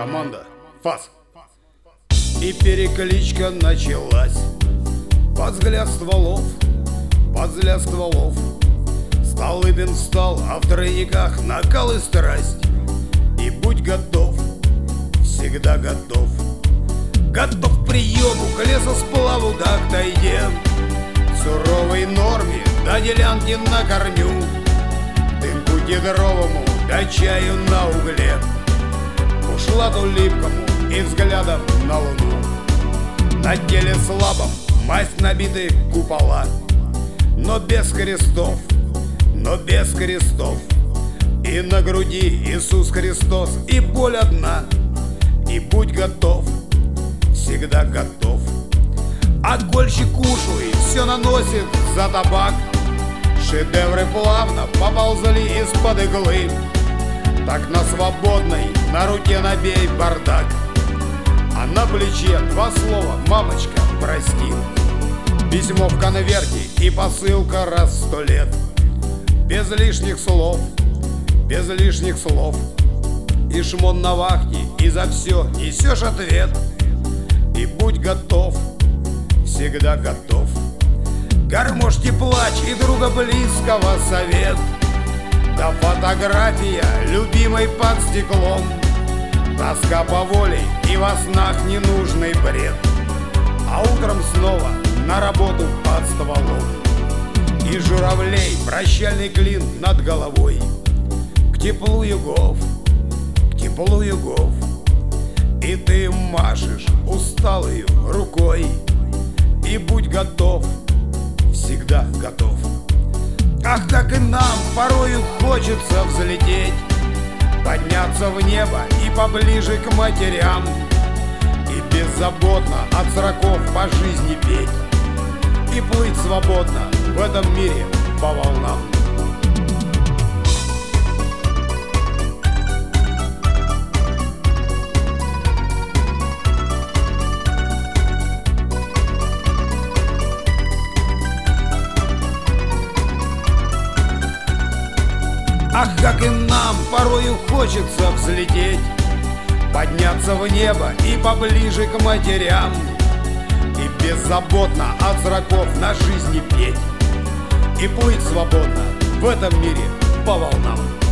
Команда, фас. И перекличка началась. Под взгляд стволов, Столыпин встал, а в тройниках накал и страсть. И будь готов, всегда готов. Готов к приему, к лесосплаву, да к тайге, суровой норме, да делянки на корню, дымку кедровому, да чаю на угле, бушлату липкому и взглядом на луну. На теле слабом масть набиты купола, но без крестов, И на груди Иисус Христос, и боль одна. И будь готов, всегда готов. Огольщик ушлый все наносит за табак. Шедевры плавно поползли из-под иглы. Так на свободной, на руке набей бардак, а на плече два слова: мамочка, прости. Письмо в конверте и посылка раз в 100 лет. Без лишних слов, И шмон на вахте, и за все несешь ответ. И будь готов, всегда готов. Гармошки плач и друга близкого совет. Да фотография любимой под стеклом. Тоска по воле и во снах ненужный бред. А утром снова на работу под стволом. И журавлей прощальный клин над головой. К теплу югов, И ты машешь усталой рукой. И будь готов, всегда готов. Ах, как и нам порою хочется взлететь, подняться в небо и поближе к матерям, и беззаботно от сроков по жизни петь, и плыть свободно в этом мире по волнам. Ах, как и нам порою хочется взлететь, подняться в небо и поближе к матерям, и беззаботно от зраков на жизни петь, и плыть свободно в этом мире по волнам.